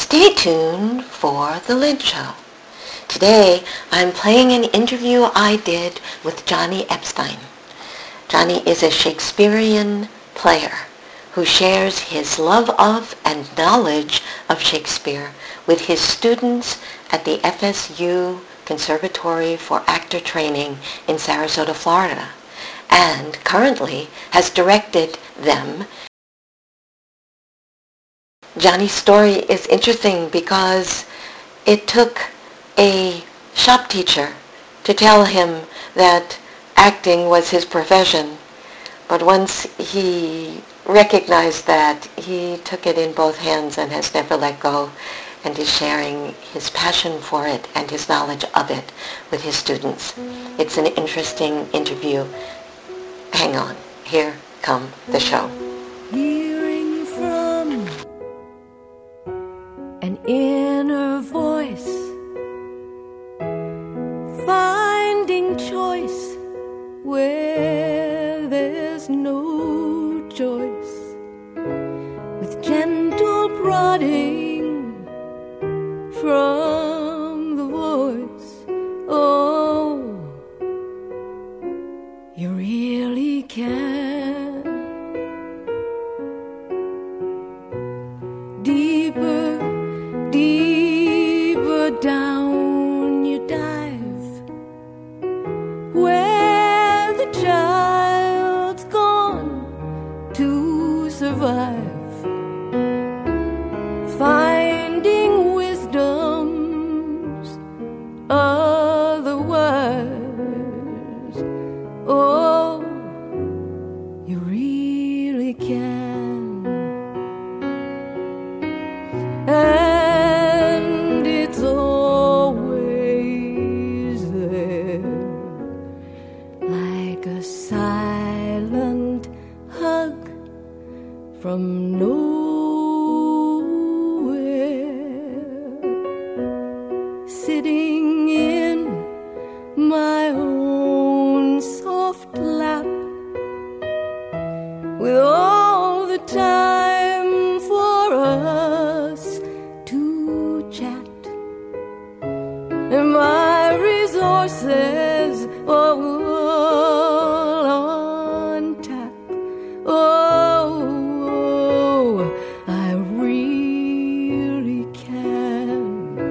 Stay tuned for The Lynn Show. Today, I'm playing an interview I did with Johnny Epstein. Johnny is a Shakespearean player who shares his love of and knowledge of Shakespeare with his students at the FSU Conservatory for Actor Training in Sarasota, Florida, and currently has directed them. Johnny's story is interesting because it took a shop teacher to tell him that acting was his profession. But once he recognized that, he took it in both hands and has never let go, and is sharing his passion for it and his knowledge of it with his students. It's an interesting interview. Hang on. Here come the show. Hearing from an inner voice, finding choice where there's no choice, with gentle prodding from the voice. Oh, you really can. Deeper, deeper down you dive, where the child's gone to survive, finding wisdom's otherwise. Oh, you really can. And it's always there, like a silent hug from nowhere, sitting in my own soft lap, with all the time for us to chat, and my resources all on tap. Oh, I really can.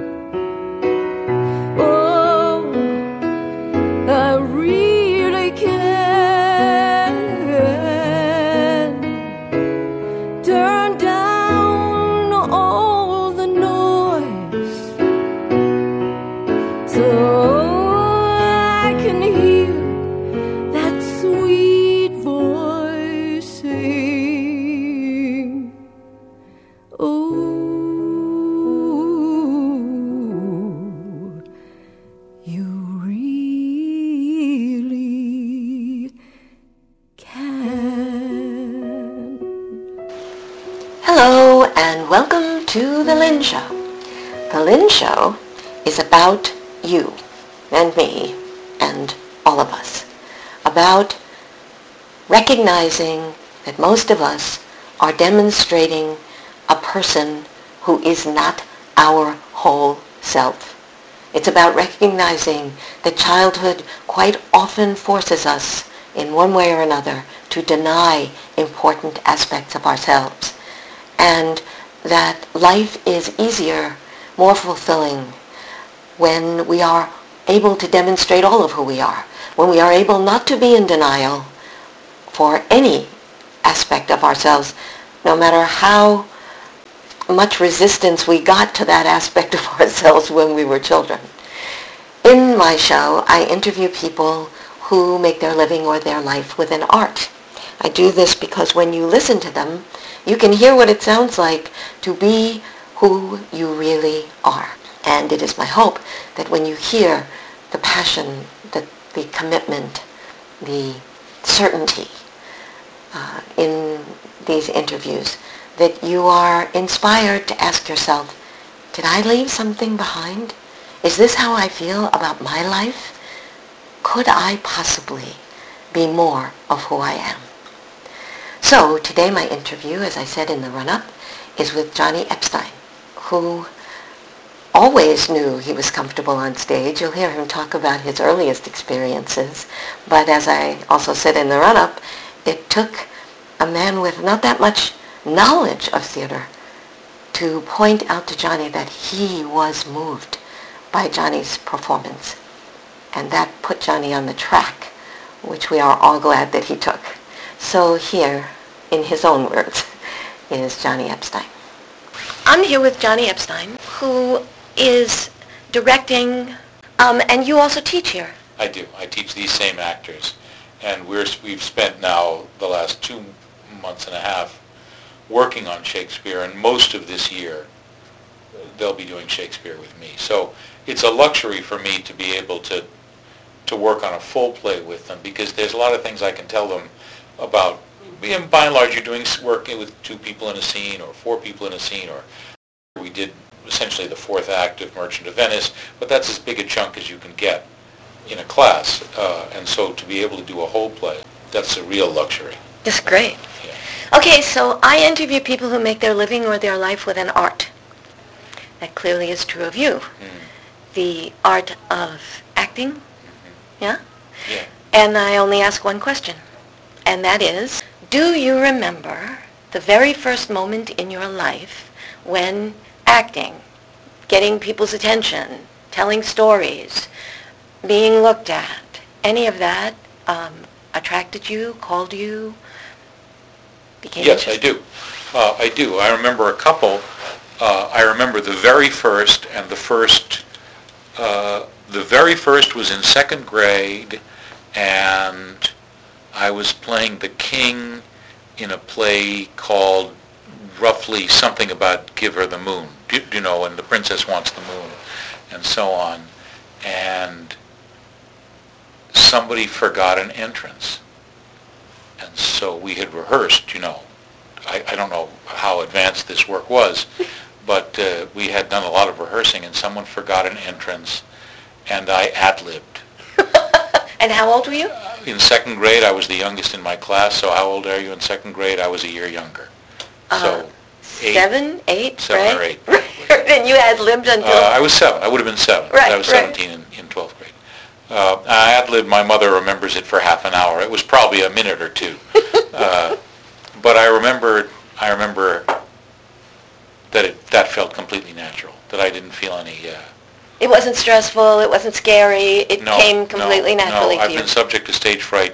Oh, I really can. Turn down all the noise so I can hear that sweet voice sing. Oh, you really can. Hello and welcome to The Lynn Show. The Lynn Show is about you and me and all of us. About recognizing that most of us are demonstrating a person who is not our whole self. It's about recognizing that childhood quite often forces us, in one way or another, to deny important aspects of ourselves, and that life is easier, more fulfilling, when we are able to demonstrate all of who we are, when we are able not to be in denial for any aspect of ourselves, no matter how much resistance we got to that aspect of ourselves when we were children. In my show, I interview people who make their living or their life within art. I do this because when you listen to them, you can hear what it sounds like to be who you really are. And it is my hope that when you hear the passion, the commitment, the certainty in these interviews, that you are inspired to ask yourself, did I leave something behind? Is this how I feel about my life? Could I possibly be more of who I am? So today my interview, as I said in the run-up, is with Johnny Epstein, who always knew he was comfortable on stage. You'll hear him talk about his earliest experiences. But as I also said in the run-up, it took a man with not that much knowledge of theater to point out to Johnny that he was moved by Johnny's performance. And that put Johnny on the track, which we are all glad that he took. So here, in his own words, is Johnny Epstein. I'm here with Johnny Epstein, who is directing, and you also teach here. I do. I teach these same actors. And we've spent now the last 2 months and a half working on Shakespeare, and most of this year they'll be doing Shakespeare with me. So it's a luxury for me to be able to work on a full play with them, because there's a lot of things I can tell them about. By and large, you're working with 2 people in a scene or 4 people in a scene, or we did essentially the 4th act of Merchant of Venice, but that's as big a chunk as you can get in a class. And so to be able to do a whole play, that's a real luxury. That's great. Yeah. Okay, so I interview people who make their living or their life with an art. That clearly is true of you. The art of acting, yeah? Yeah. And I only ask one question, and that is, do you remember the very first moment in your life when acting, getting people's attention, telling stories, being looked at, any of that attracted you, called you, became Yes, interested? I do. I remember a couple. I remember the very first, and the very first was in 2nd grade, and I was playing the king in a play called roughly something about Give Her the Moon, you know, and the princess wants the moon, and so on. And somebody forgot an entrance. And so we had rehearsed, you know. I don't know how advanced this work was, but we had done a lot of rehearsing, and someone forgot an entrance, and I ad-libbed. And how old were you? In 2nd grade, I was the youngest in my class, so how old are you in 2nd grade? I was a year younger. So 7, 8, 7 right? or 8, probably. And you ad-libbed until... I was 7. I would have been 7. Right, I was right. 17 in 12th grade. I ad-libbed. My mother remembers it for half an hour. It was probably a minute or 2. But I remember that felt completely natural, that I didn't feel any... It wasn't stressful, it wasn't scary, it came completely naturally to you. I've been subject to stage fright,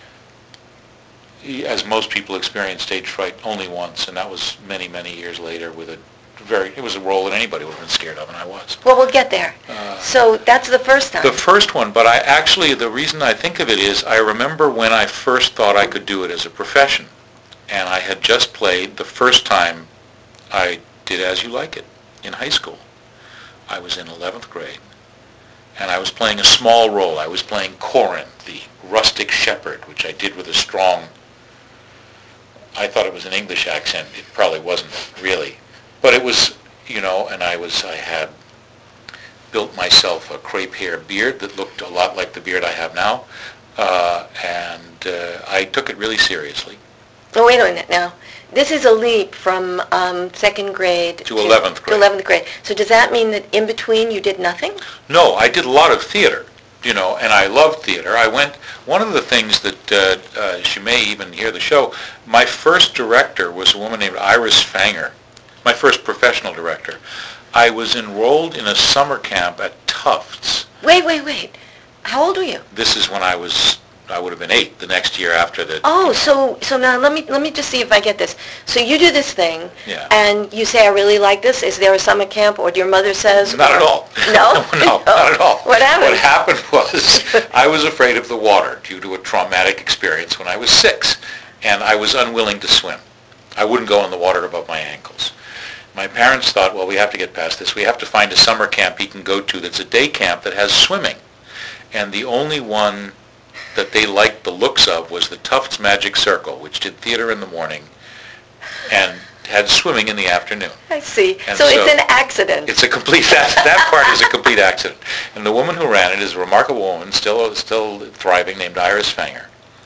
as most people experience stage fright, only once, and that was many, many years later with it was a role that anybody would have been scared of, and I was. Well, we'll get there. So that's the first time. The first one, but the reason I think of it is I remember when I first thought I could do it as a profession, and I had just played the first time I did As You Like It in high school. I was in 11th grade, and I was playing a small role. I was playing Corin, the rustic shepherd, which I did with a strong, I thought it was an English accent. It probably wasn't really. But it was, you know, and I had built myself a crepe hair beard that looked a lot like the beard I have now, and I took it really seriously. Oh, wait a minute now. This is a leap from 2nd grade to 11th grade. To 11th grade. So does that mean that in between you did nothing? No, I did a lot of theater, you know, and I loved theater. One of the things that she may even hear the show, my first director was a woman named Iris Fanger, my first professional director. I was enrolled in a summer camp at Tufts. Wait. How old were you? This is when I would have been 8 the next year after the... Oh, so now let me just see if I get this. So you do this thing, Yeah. and you say, I really like this. Is there a summer camp, or your mother says... Not at all. No? No, not at all. What happened? What happened was I was afraid of the water due to a traumatic experience when I was 6, and I was unwilling to swim. I wouldn't go in the water above my ankles. My parents thought, well, we have to get past this. We have to find a summer camp he can go to that's a day camp that has swimming. And the only one that they liked the looks of was the Tufts Magic Circle, which did theater in the morning and had swimming in the afternoon. I see. And So it's an accident. It's a complete, that part is a complete accident. And the woman who ran it is a remarkable woman, still thriving, named Iris Fanger.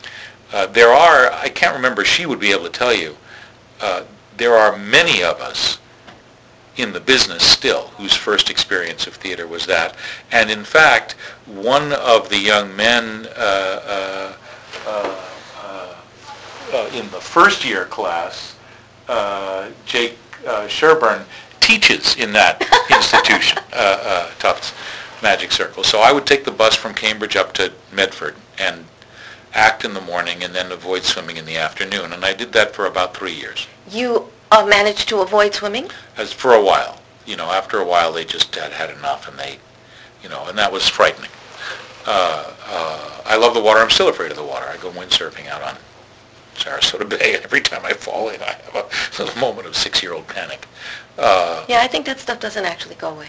I can't remember, she would be able to tell you, there are many of us in the business still, whose first experience of theater was that. And in fact, one of the young men in the first year class, Jake Sherburne, teaches in that institution, Tufts Magic Circle. So I would take the bus from Cambridge up to Medford and act in the morning and then avoid swimming in the afternoon. And I did that for about 3 years. You managed to avoid swimming? As for a while. After a while they just had enough, and they, and that was frightening. I love the water. I'm still afraid of the water. I go windsurfing out on Sarasota Bay, and every time I fall in, I have a little moment of 6-year-old panic. Yeah, I think that stuff doesn't actually go away.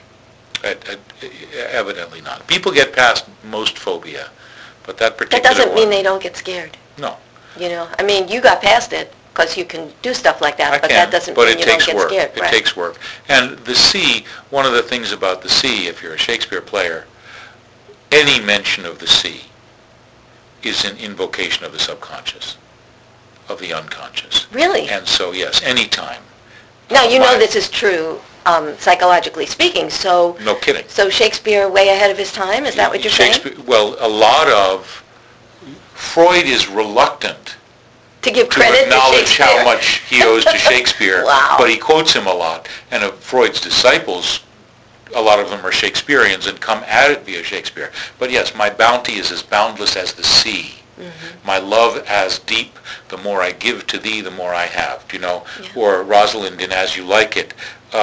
Evidently not. People get past most phobia, but that particular That doesn't mean one, they don't get scared. No. I mean, you got past it because you can do stuff like that, but that doesn't mean you don't get scared. It takes work. And the sea, one of the things about the sea, if you're a Shakespeare player, any mention of the sea is an invocation of the subconscious, of the unconscious. Really? And so, yes, anytime. Now, this is true, psychologically speaking, so... No kidding. So Shakespeare way ahead of his time, is that what you're saying? Well, a lot of... Freud is reluctant to give credit to acknowledge Shakespeare. how much he owes to Shakespeare, Wow. but he quotes him a lot. And of Freud's disciples, a lot of them are Shakespeareans and come at it via Shakespeare. But yes, my bounty is as boundless as the sea. Mm-hmm. My love as deep. The more I give to thee, the more I have. Yeah. Or Rosalind in As You Like It.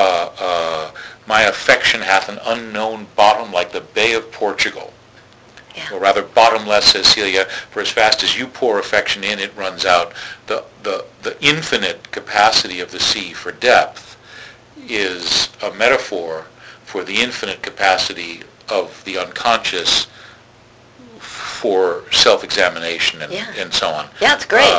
My affection hath an unknown bottom like the Bay of Portugal. Yeah. Or rather, bottomless, says Celia, for as fast as you pour affection in, it runs out. The infinite capacity of the sea for depth is a metaphor for the infinite capacity of the unconscious for self-examination and so on. Yeah, it's great.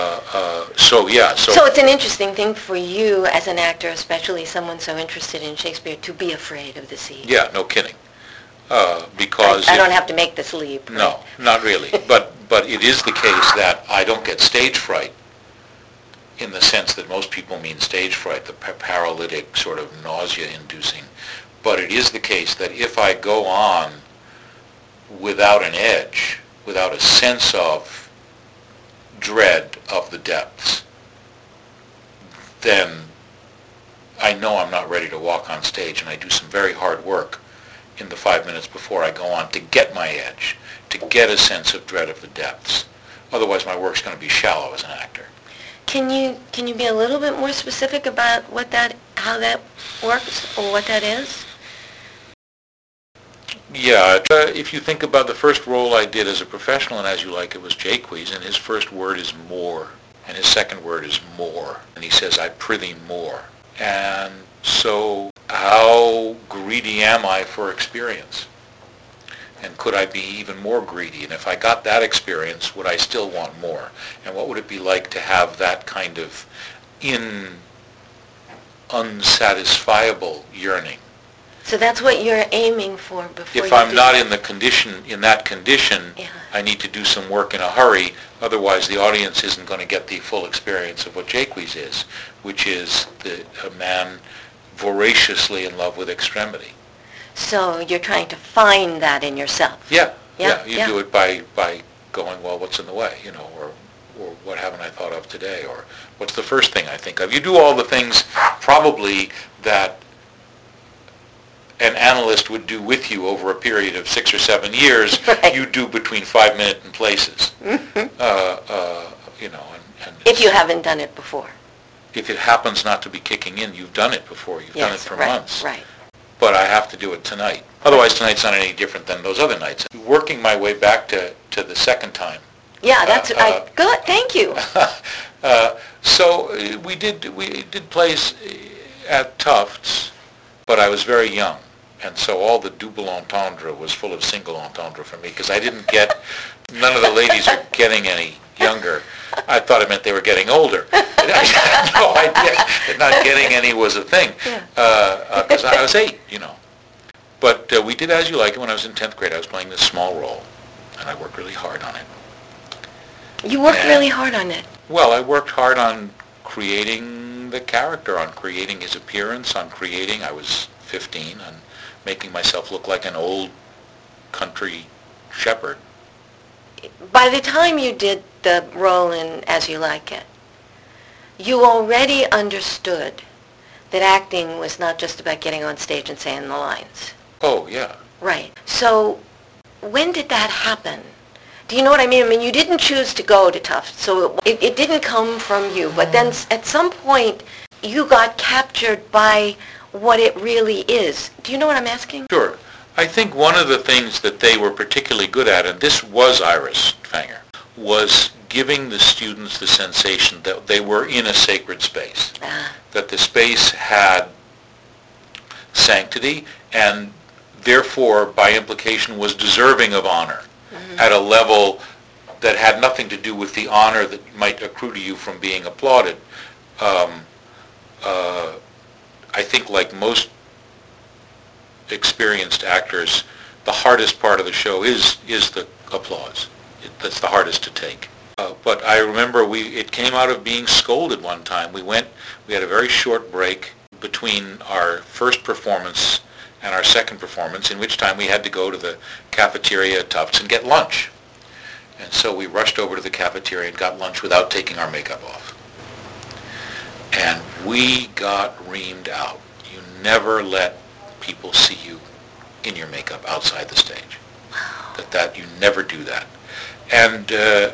So it's an interesting thing for you as an actor, especially someone so interested in Shakespeare, to be afraid of the sea. Yeah, no kidding. Because I don't have to make this leap. Right? No, not really. But it is the case that I don't get stage fright in the sense that most people mean stage fright, the paralytic sort of nausea-inducing. But it is the case that if I go on without an edge, without a sense of dread of the depths, then I know I'm not ready to walk on stage, and I do some very hard work in the 5 minutes before I go on to get my edge, to get a sense of dread of the depths. Otherwise, my work's going to be shallow as an actor. Can you be a little bit more specific about how that works or what that is? Yeah, if you think about the first role I did as a professional in As You Like It was Jaques, and his first word is more, and his second word is more, and he says, I prithee more. And so how greedy am I for experience? And could I be even more greedy? And if I got that experience, would I still want more? And what would it be like to have that kind of unsatisfiable yearning? So that's what you're aiming for before If you I'm do not that. in that condition, Yeah. I need to do some work in a hurry. Otherwise, the audience isn't going to get the full experience of what Jaques is, which is a man voraciously in love with extremity. So you're trying to find that in yourself. Yeah. Yeah, You yeah. do it by going, well, what's in the way, or what haven't I thought of today, or what's the first thing I think of. You do all the things probably that an analyst would do with you over a period of 6 or 7 years. Right. You do between 5 minutes and places. Mm-hmm. And If you haven't done it before. if it happens not to be kicking in, you've done it before. You've done it for right, months. Right. But I have to do it tonight. Otherwise, tonight's not any different than those other nights. Working my way back to the second time. Yeah, that's good. Thank you. So we did plays at Tufts, but I was very young, and so all the double entendre was full of single entendre for me because I didn't get. None of the ladies are getting any younger. I thought it meant they were getting older. I had no idea that not getting any was a thing because I was 8, But we did As You Like It when I was in 10th grade. I was playing this small role, and I worked really hard on it. You worked really hard on it. Well, I worked hard on creating creating the character, on creating his appearance, I was 15, on making myself look like an old country shepherd. By the time you did the role in As You Like It, you already understood that acting was not just about getting on stage and saying the lines. Oh, yeah. Right. So when did that happen? Do you know what I mean? I mean, you didn't choose to go to Tufts, so it didn't come from you. But then at some point, you got captured by what it really is. Do you know what I'm asking? Sure. I think one of the things that they were particularly good at, and this was Iris Fanger, was giving the students the sensation that they were in a sacred space, that the space had sanctity and therefore, by implication, was deserving of honor at a level that had nothing to do with the honor that might accrue to you from being applauded. I think like most experienced actors, the hardest part of the show is the applause. That's the hardest to take. But I remember it came out of being scolded one time. We had a very short break between our first performance and our second performance, in which time we had to go to the cafeteria at Tufts and get lunch. And so we rushed over to the cafeteria and got lunch without taking our makeup off. And we got reamed out. You never let people see you in your makeup outside the stage. That you never do that. And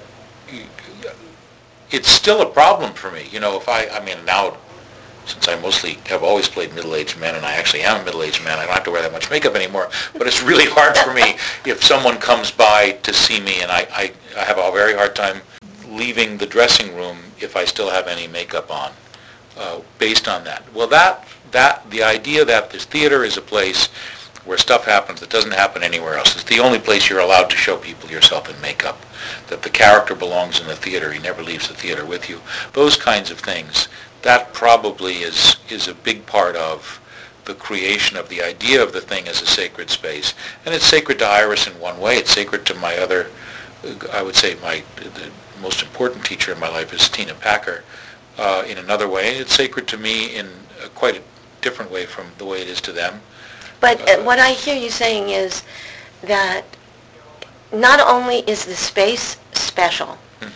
it's still a problem for me. You know, now, since I mostly have always played middle-aged men, and I actually am a middle-aged man, I don't have to wear that much makeup anymore. But it's really hard for me if someone comes by to see me, and I have a very hard time leaving the dressing room if I still have any makeup on, based on that. Well, the idea that this theater is a place where stuff happens that doesn't happen anywhere else. It's the only place you're allowed to show people yourself in makeup. That the character belongs in the theater. He never leaves the theater with you. Those kinds of things. That probably is a big part of the creation of the idea of the thing as a sacred space. And it's sacred to Iris in one way. It's sacred to my other, I would say the most important teacher in my life is Tina Packer in another way. It's sacred to me in quite a different way from the way it is to them. But what I hear you saying is that not only is the space special,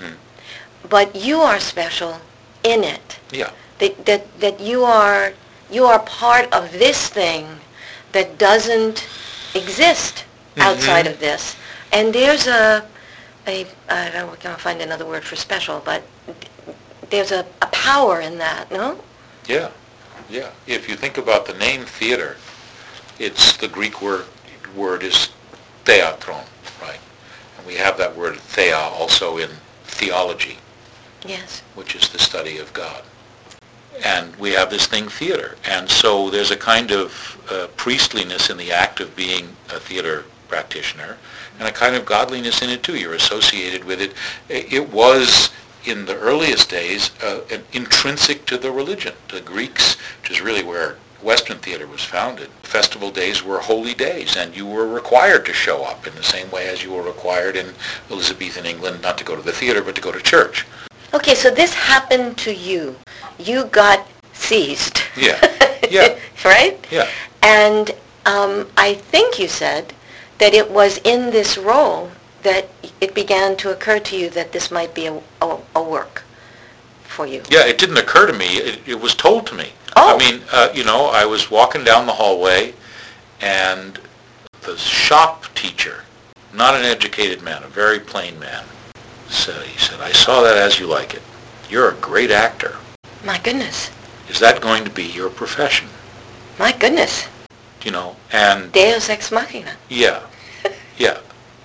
but you are special in it. Yeah. That you are part of this thing that doesn't exist outside of this. And there's I don't know, can't find another word for special, but there's a power in that, no? Yeah. Yeah. If you think about the name theater, it's the Greek word is theatron, right? And we have that word thea also in theology. Yes. Which is the study of God. And we have this thing, theater. And so there's a kind of priestliness in the act of being a theater practitioner, and a kind of godliness in it too. You're associated with it. It was, in the earliest days, an intrinsic to the religion. The Greeks, which is really where Western theater was founded, festival days were holy days, and you were required to show up in the same way as you were required in Elizabethan England not to go to the theater but to go to church. Okay, so this happened to you. You got seized. Yeah. Yeah. Right? Yeah. And I think you said that it was in this role that it began to occur to you that this might be a work for you. Yeah, it didn't occur to me. It was told to me. Oh. I mean, I was walking down the hallway, and the shop teacher, not an educated man, a very plain man, he said, "I saw that As You Like It. You're a great actor. My goodness. Is that going to be your profession?" My goodness. And... Deus ex machina. Yeah, yeah.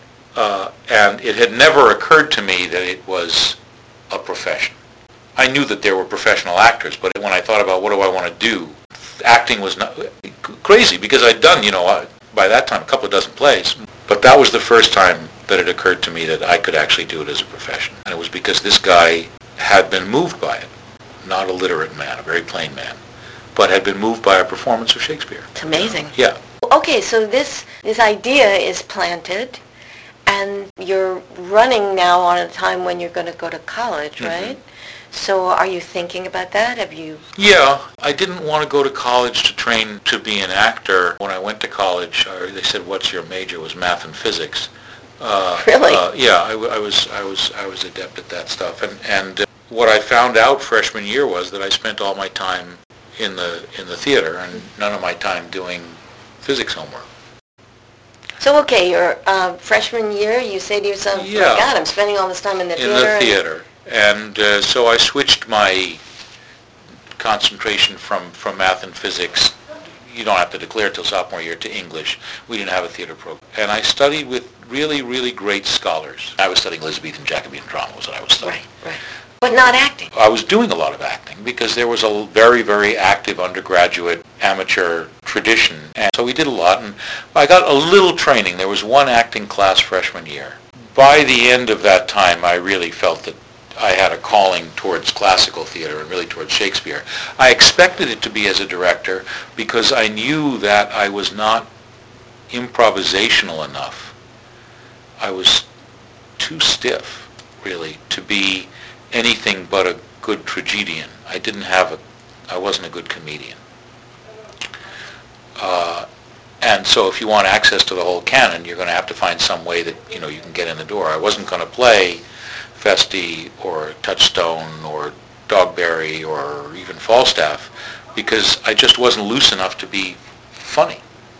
And it had never occurred to me that it was a profession. I knew that there were professional actors, but when I thought about what do I want to do, acting was not crazy, because I'd done, by that time, a couple of dozen plays. But that was the first time that it occurred to me that I could actually do it as a profession. And it was because this guy had been moved by it. Not a literate man, a very plain man, but had been moved by a performance of Shakespeare. It's amazing. Yeah. Okay, so this idea is planted, and you're running now on a time when you're going to go to college, right? So are you thinking about that? Have you? Yeah, I didn't want to go to college to train to be an actor. When I went to college, they said, "What's your major?" It was math and physics. Really? Yeah, I was adept at that stuff. And what I found out freshman year was that I spent all my time in the theater and none of my time doing physics homework. So, okay, your freshman year, you say to yourself, Yeah. "My God, I'm spending all this time in the In theater." the theater. And so I switched my concentration from math and physics. You don't have to declare till sophomore year, to English. We didn't have a theater program. And I studied with really, really great scholars. I was studying Elizabethan Jacobean drama was what I was studying. Right. But not acting. I was doing a lot of acting because there was a very, very active undergraduate amateur tradition. And so we did a lot, and I got a little training. There was one acting class freshman year. By the end of that time, I really felt that I had a calling towards classical theater and really towards Shakespeare. I expected it to be as a director because I knew that I was not improvisational enough. I was too stiff, really, to be anything but a good tragedian. I wasn't a good comedian. And so if you want access to the whole canon, you're going to have to find some way that, you can get in the door. I wasn't going to play Feste or Touchstone or Dogberry or even Falstaff because I just wasn't loose enough to be funny.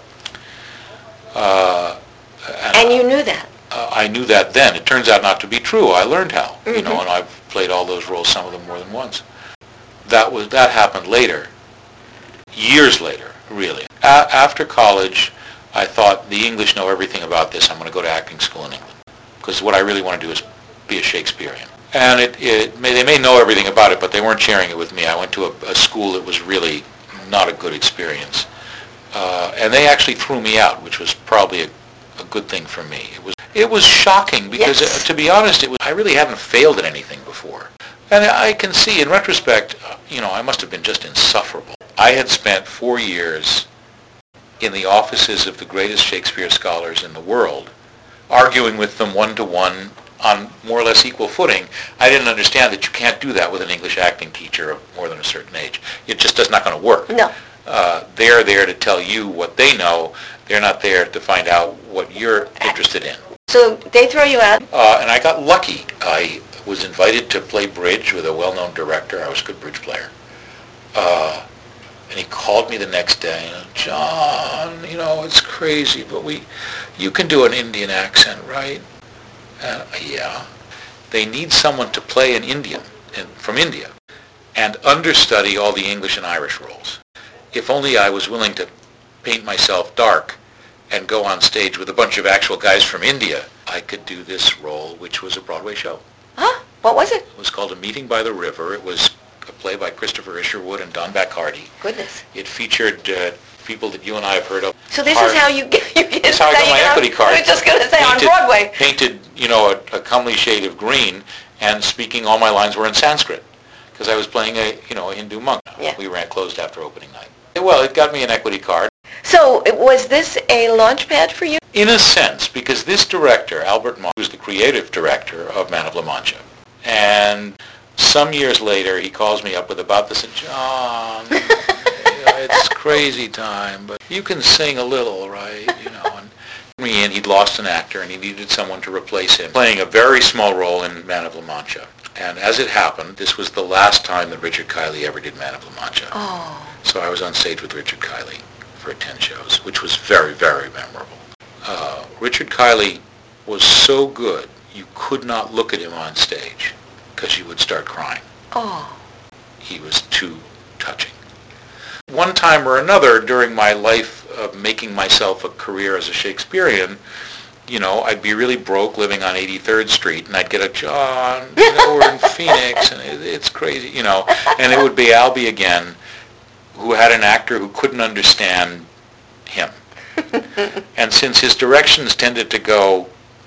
And you knew that? I knew that then. It turns out not to be true. I learned how, and I've played all those roles, some of them more than once. That happened later, years later, really. After college, I thought the English know everything about this. I'm going to go to acting school in England because what I really want to do is be a Shakespearean. And they may know everything about it, but they weren't sharing it with me. I went to a school that was really not a good experience. And they actually threw me out, which was probably a good thing for me. It was shocking because, to be honest, I really hadn't failed at anything before. And I can see, in retrospect, I must have been just insufferable. I had spent 4 years in the offices of the greatest Shakespeare scholars in the world, arguing with them one-to-one on more or less equal footing. I didn't understand that you can't do that with an English acting teacher of more than a certain age. It just is not going to work. No. They're there to tell you what they know. They're not there to find out what you're interested in. So they throw you out? And I got lucky. I was invited to play bridge with a well-known director. I was a good bridge player. And he called me the next day, "John, it's crazy, but you can do an Indian accent, right?" Yeah. They need someone to play an Indian from India and understudy all the English and Irish roles. If only I was willing to paint myself dark and go on stage with a bunch of actual guys from India, I could do this role, which was a Broadway show. Huh? What was it? It was called A Meeting by the River. It was a play by Christopher Isherwood and Don Bacardi. Goodness. It featured people that you and I have heard of. So this is how you get That's how I got my equity card. I was just going to say, on Broadway. Painted, a comely shade of green, and speaking, all my lines were in Sanskrit, because I was playing a Hindu monk. Yeah. We ran closed after opening night. Well, it got me an equity card. So was this a launch pad for you? In a sense, because this director, Albert Monk, was the creative director of Man of La Mancha. And some years later, he calls me up with about this, and "John, it's crazy time, but you can sing a little, right?" And he'd lost an actor, and he needed someone to replace him, playing a very small role in Man of La Mancha. And as it happened, this was the last time that Richard Kiley ever did Man of La Mancha. Oh. So I was on stage with Richard Kiley for 10 shows, which was very, very memorable. Richard Kiley was so good, you could not look at him on stage because you would start crying. Oh. He was too touching. One time or another during my life of making myself a career as a Shakespearean, I'd be really broke living on 83rd Street, and I'd get a "John, we're in Phoenix, and it's crazy, and it would be Albie again, who had an actor who couldn't understand him. And since his directions tended to go,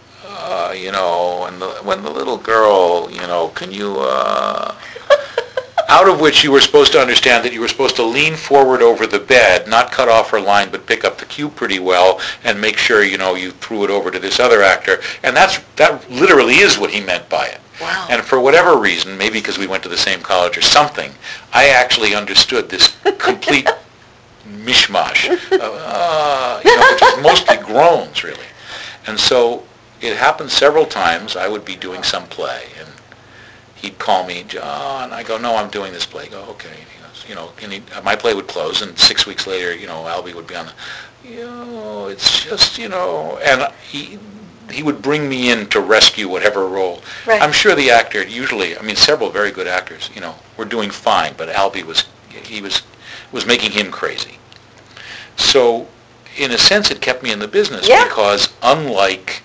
when the little girl, can you, out of which you were supposed to understand that you were supposed to lean forward over the bed, not cut off her line, but pick up the cue pretty well and make sure, you threw it over to this other actor. And that literally is what he meant by it. Wow. And for whatever reason, maybe because we went to the same college or something, I actually understood this complete mishmash, which is mostly groans, really. And so it happened several times. I would be doing some play, and he'd call me, John. I go, no, I'm doing this play. I go, okay. And he goes, and my play would close, and 6 weeks later, Albie would be on the, it's just, and he would bring me in to rescue whatever role. Right. I'm sure the actor, usually, several very good actors, were doing fine, but Albie was making him crazy. So, in a sense, it kept me in the business because unlike,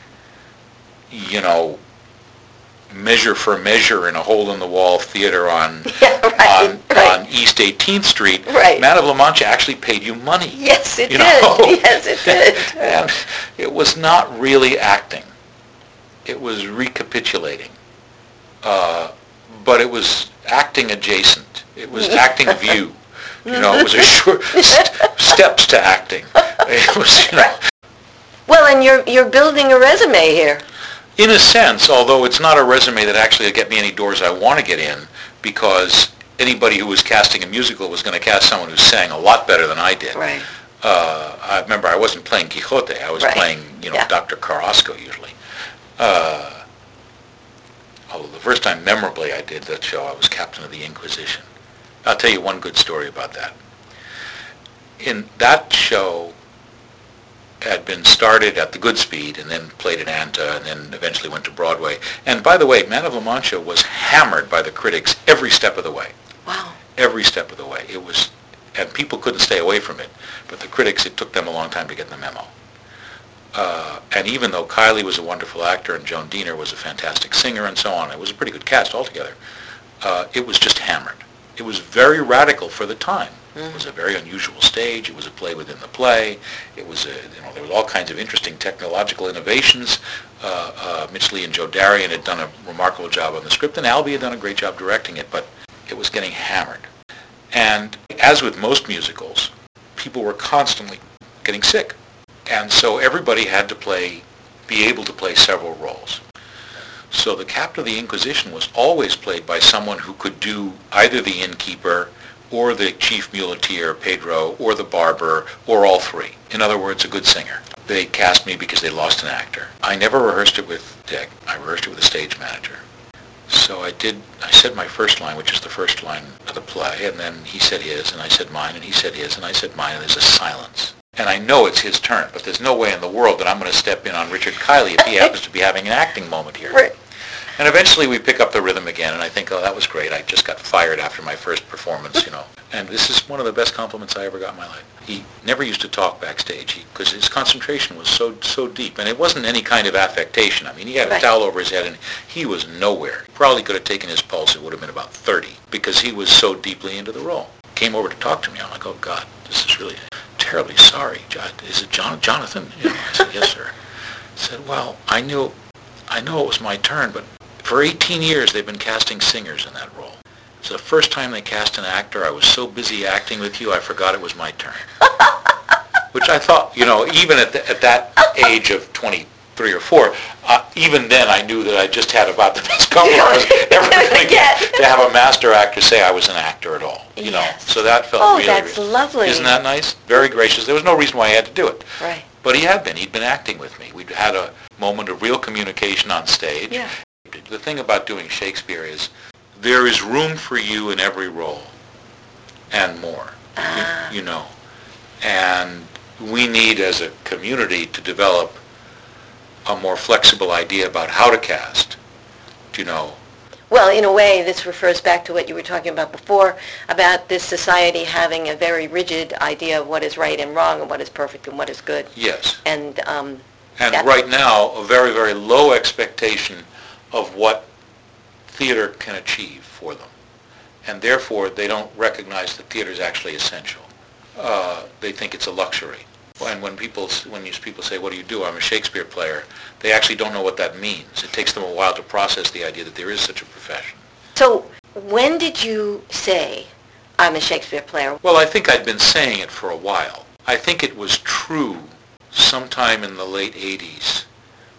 measure for measure in a hole-in-the-wall theater on East 18th Street, Man of La Mancha actually paid you money. Yes, it did. Yes, it did. And it was not really acting. It was recapitulating. But it was acting adjacent. It was acting view. It was a short steps to acting. It was, Well, and you're building a resume here. In a sense, although it's not a resume that actually will get me any doors I want to get in, because anybody who was casting a musical was going to cast someone who sang a lot better than I did. Right. I remember I wasn't playing Quixote. I was playing, Dr. Carrasco usually. Although the first time memorably I did that show, I was captain of the Inquisition. I'll tell you one good story about that. In that show, had been started at the Goodspeed and then played at Anta and then eventually went to Broadway. And by the way, Man of La Mancha was hammered by the critics every step of the way. Wow. Every step of the way. It was, and people couldn't stay away from it. But the critics, it took them a long time to get the memo. And even though Kylie was a wonderful actor and Joan Diener was a fantastic singer and so on, it was a pretty good cast altogether, it was just hammered. It was very radical for the time. It was a very unusual stage. It was a play within the play. It was there was all kinds of interesting technological innovations. Mitch Lee and Joe Darian had done a remarkable job on the script, and Albie had done a great job directing it, but it was getting hammered. And as with most musicals, people were constantly getting sick. And so everybody had to be able to play several roles. So the captain of the Inquisition was always played by someone who could do either the innkeeper or the chief muleteer, Pedro, or the barber, or all three. In other words, a good singer. They cast me because they lost an actor. I never rehearsed it with Dick. I rehearsed it with a stage manager. So I said my first line, which is the first line of the play, and then he said his, and I said mine, and he said his, and I said mine, and there's a silence. And I know it's his turn, but there's no way in the world that I'm going to step in on Richard Kiley if he happens to be having an acting moment here. Right. And eventually we pick up the rhythm again, and I think, oh, that was great. I just got fired after my first performance, And this is one of the best compliments I ever got in my life. He never used to talk backstage because his concentration was so deep. And it wasn't any kind of affectation. He had a towel over his head, and he was nowhere. He probably could have taken his pulse. It would have been about 30 because he was so deeply into the role. Came over to talk to me. I'm like, oh, God, this is really terribly sorry. Is it Jonathan? I said, yes, sir. I said, well, I know it was my turn, but for 18 years, they've been casting singers in that role. It's the first time they cast an actor. I was so busy acting with you, I forgot it was my turn. Which I thought, even at that age of 23 or 4, even then I knew that I just had about the best compliment I was ever going to get to have a master actor say I was an actor at all. Yes. So that felt really, that's lovely. Isn't that nice? Very gracious. There was no reason why I had to do it. Right. But he'd been acting with me. We'd had a moment of real communication on stage. Yeah. The thing about doing Shakespeare is there is room for you in every role and more, And we need as a community to develop a more flexible idea about how to cast, Well, in a way, this refers back to what you were talking about before, about this society having a very rigid idea of what is right and wrong and what is perfect and what is good. Yes. And right now, a very, very low expectation of what theater can achieve for them. And therefore, they don't recognize that theater is actually essential. They think it's a luxury. And when people say, what do you do? I'm a Shakespeare player, they actually don't know what that means. It takes them a while to process the idea that there is such a profession. So when did you say, I'm a Shakespeare player? Well, I think I'd been saying it for a while. I think it was true sometime in the late 80s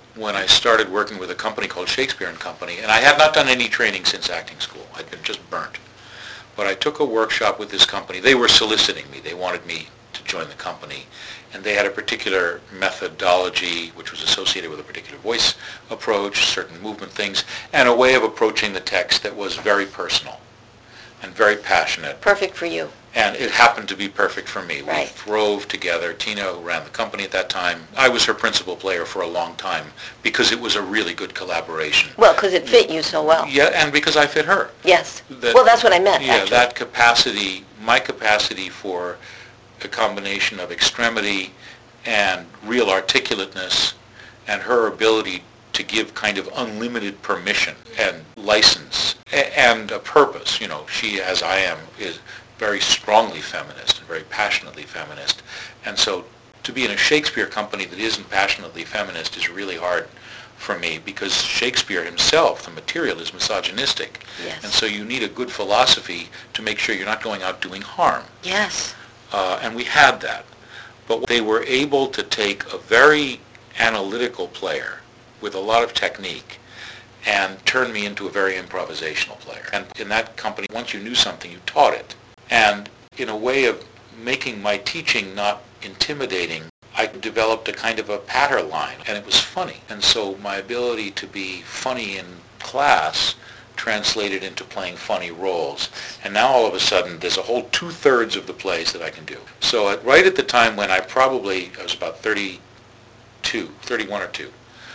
when I started working with a company called Shakespeare and Company, and I had not done any training since acting school. I'd been just burnt. But I took a workshop with this company. They were soliciting me. They wanted me to join the company. And they had a particular methodology which was associated with a particular voice approach, certain movement things, and a way of approaching the text that was very personal and very passionate. Perfect for you. And it happened to be perfect for me. Right. We throve together. Tina, who ran the company at that time, I was her principal player for a long time because it was a really good collaboration. Well, because it fit you so well. Yeah, and because I fit her. Yes. Well, that's what I meant, Yeah, actually. that capacity, my capacity for a combination of extremity and real articulateness and her ability to give kind of unlimited permission and license and a purpose. You know, she, as I am, is very strongly feminist and very passionately feminist. And so to be in a Shakespeare company that isn't passionately feminist is really hard for me because Shakespeare himself, the material, is misogynistic. Yes. And so you need a good philosophy to make sure you're not going out doing harm. Yes. And we had that. But they were able to take a very analytical player with a lot of technique and turn me into a very improvisational player. And in that company, once you knew something, you taught it. And in a way of making my teaching not intimidating, I developed a kind of a patter line, and it was funny. And so my ability to be funny in class translated into playing funny roles. And now all of a sudden there's a whole 2/3 of the plays that I can do. So right at the time when I was about 31 or 2,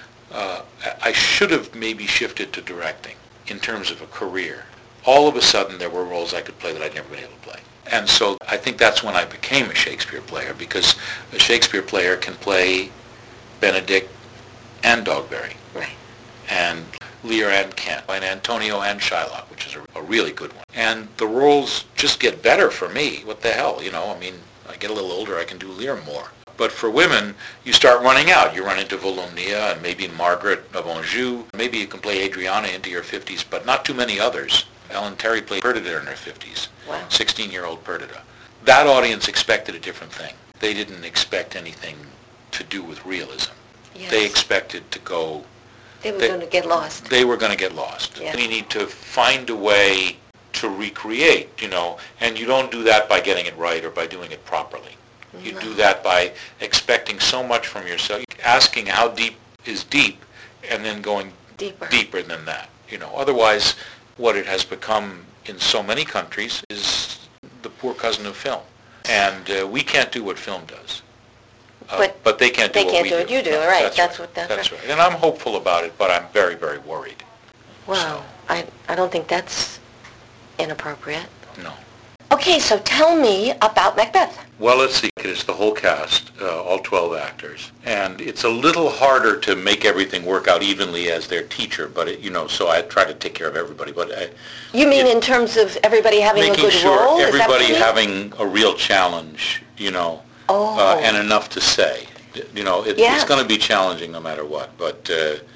I should have maybe shifted to directing in terms of a career. All of a sudden there were roles I could play that I'd never been able to play. And so I think that's when I became a Shakespeare player, because a Shakespeare player can play Benedict and Dogberry. Right. And Lear and Kent, and Antonio and Shylock, which is a really good one. And the roles just get better for me. What the hell, you know? I mean, I get a little older, I can do Lear more. But for women, you start running out. You run into Volumnia and maybe Margaret of Anjou. Maybe you can play Adriana into your 50s, but not too many others. Ellen Terry played Perdita in her 50s, Wow. 16-year-old Perdita. That audience expected a different thing. They didn't expect anything to do with realism. Yes. They expected to go... They were going to get lost. They were going to get lost. Yeah. We need to find a way to recreate, you know, and you don't do that by getting it right or by doing it properly. You No. do that by expecting so much from yourself, asking how deep is deep, and then going Deeper. than that. You know, otherwise, what it has become in so many countries is the poor cousin of film, and we can't do what film does. But they can't do what we do. You do, No, right. That's That's right. And I'm hopeful about it, but I'm very, very worried. Well, I don't think that's inappropriate. No. Okay, so tell me about Macbeth. Well, let's see. It is the whole cast, all 12 actors. And it's a little harder to make everything work out evenly as their teacher, but, so I try to take care of everybody. But You mean in terms of everybody having a making good sure role? Is that what everybody you mean? having a real challenge, Oh. and enough to say. Yeah. It's going to be challenging no matter what. But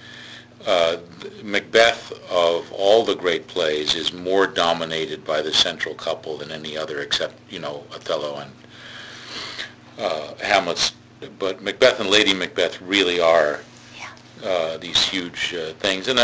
Macbeth, of all the great plays, is more dominated by the central couple than any other, except, Othello and Hamlet's. But Macbeth and Lady Macbeth really are these huge things. And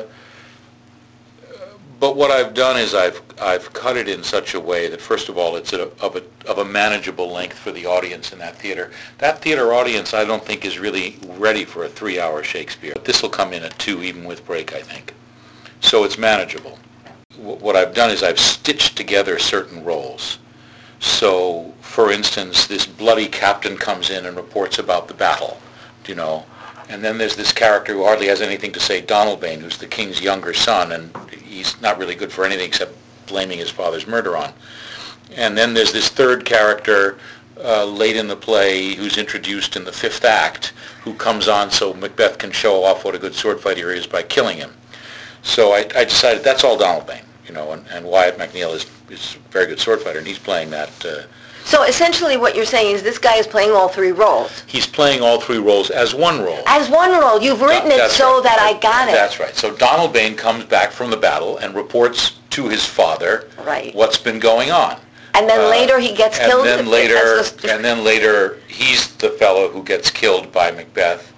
but what I've done is I've cut it in such a way that, first of all, it's of a manageable length for the audience in that theater. That theater audience, I don't think, is really ready for a 3-hour Shakespeare. This will come in at 2, even with break, I think. So it's manageable. What I've done is I've stitched together certain roles. So, for instance, this bloody captain comes in and reports about the battle, and then there's this character who hardly has anything to say, Donalbain, who's the king's younger son, and he's not really good for anything except blaming his father's murder on. And then there's this third character late in the play who's introduced in the 5th act, who comes on so Macbeth can show off what a good sword fighter he is by killing him. So I decided that's all Donalbain, and Wyatt MacNeil is a very good sword fighter, and he's playing that. So essentially what you're saying is this guy is playing all 3 roles. He's playing all 3 roles as one role. As one role. You've written it That's so right. that I got it. That's right. So Donalbain comes back from the battle and reports to his father what's been going on. And then later he gets killed. And then later he's the fellow who gets killed by Macbeth.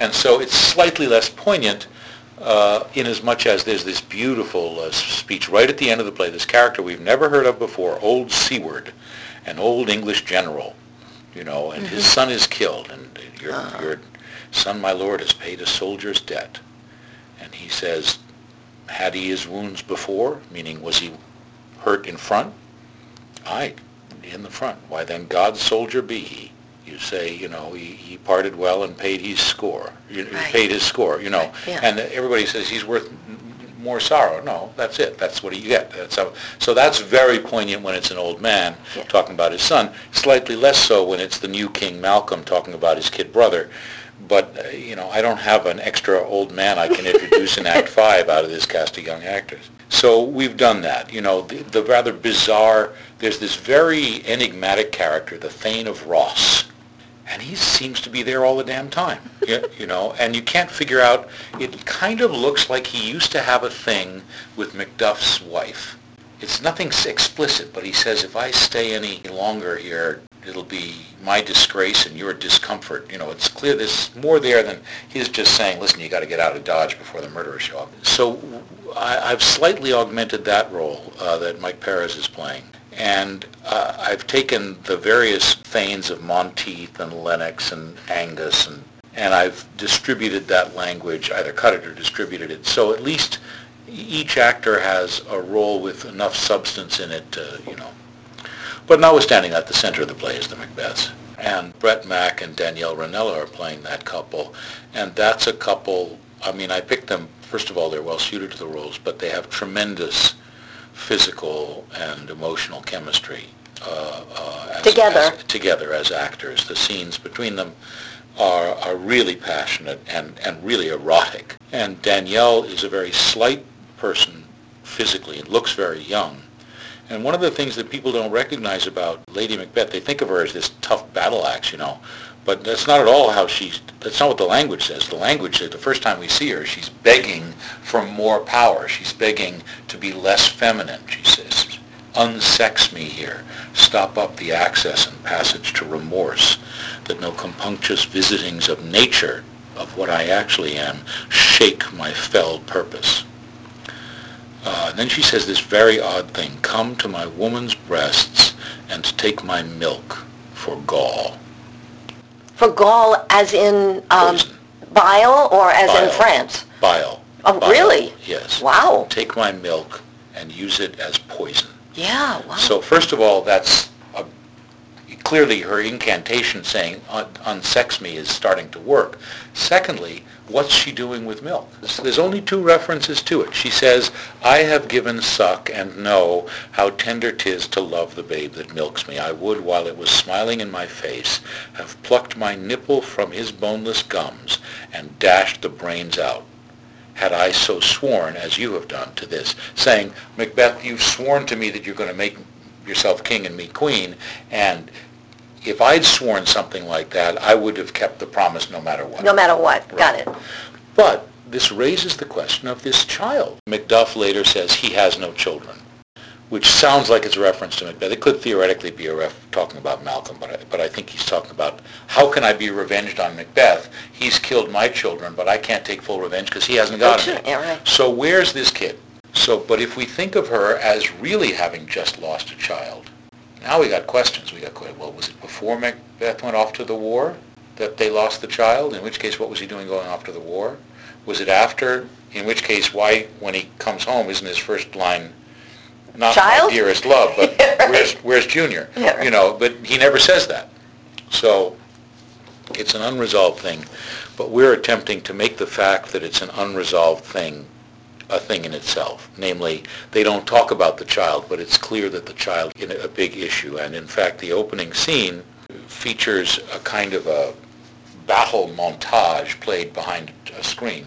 And so it's slightly less poignant in as much as there's this beautiful speech right at the end of the play, this character we've never heard of before, Old Seward, an old English general, and his son is killed, and your son, my lord, has paid a soldier's debt. And he says, had he his wounds before? Meaning, was he hurt in front? Aye, in the front. Why then God's soldier be he. You say, he parted well and paid his score. He paid his score, Right. Yeah. And everybody says he's worth more sorrow. No, that's it. That's what you get. So that's very poignant when it's an old man talking about his son. Slightly less so when it's the new King Malcolm talking about his kid brother. But, I don't have an extra old man I can introduce in Act 5 out of this cast of young actors. So we've done that. The rather bizarre, there's this very enigmatic character, the Thane of Ross. And he seems to be there all the damn time, and you can't figure out, it kind of looks like he used to have a thing with Macduff's wife. It's nothing explicit, but he says, if I stay any longer here, it'll be my disgrace and your discomfort. It's clear there's more there than his just saying, listen, you got to get out of Dodge before the murderers show up. So I've slightly augmented that role that Mike Perez is playing. And I've taken the various thanes of Monteith and Lennox and Angus, and I've distributed that language, either cut it or distributed it. So at least each actor has a role with enough substance in it to, But notwithstanding that, the center of the play is the Macbeths. And Brett Mack and Danielle Ranella are playing that couple. And that's a couple, I picked them, first of all, they're well suited to the roles, but they have tremendous physical and emotional chemistry together as actors. The scenes between them are really passionate and really erotic. And Danielle is a very slight person physically and looks very young. And one of the things that people don't recognize about Lady Macbeth, they think of her as this tough battle axe, but that's not at all that's not what the language says. The language says the first time we see her, she's begging for more power. She's begging to be less feminine. She says, unsex me here. Stop up the access and passage to remorse, that no compunctious visitings of nature, of what I actually am, shake my felled purpose. Then she says this very odd thing, come to my woman's breasts and take my milk for gall. For gall as in bile or as in France? Bile. Oh, Bile. Really? Yes. Wow. Take my milk and use it as poison. Yeah, wow. So first of all, that's clearly her incantation saying unsex me is starting to work. Secondly, what's she doing with milk? There's only two references to it. She says, I have given suck and know how tender 'tis to love the babe that milks me. I would, while it was smiling in my face, have plucked my nipple from his boneless gums and dashed the brains out, had I so sworn as you have done to this, saying, Macbeth, you've sworn to me that you're going to make yourself king and me queen, and if I'd sworn something like that, I would have kept the promise no matter what. No matter what. Right. Got it. But this raises the question of this child. Macduff later says he has no children, which sounds like it's a reference to Macbeth. It could theoretically be talking about Malcolm, but I think he's talking about how can I be revenged on Macbeth? He's killed my children, but I can't take full revenge because he hasn't got any. Yeah, right. So where's this kid? But if we think of her as really having just lost a child, now we got questions. Well, was it before Macbeth went off to the war that they lost the child? In which case, what was he doing going off to the war? Was it after? In which case, why, when he comes home, isn't his first line, not Child? my dearest love, but Right. where's Junior? Yeah, right. But he never says that. So it's an unresolved thing. But we're attempting to make the fact that it's an unresolved thing a thing in itself. Namely, they don't talk about the child, but it's clear that the child is a big issue. And in fact, the opening scene features a kind of a battle montage played behind a screen.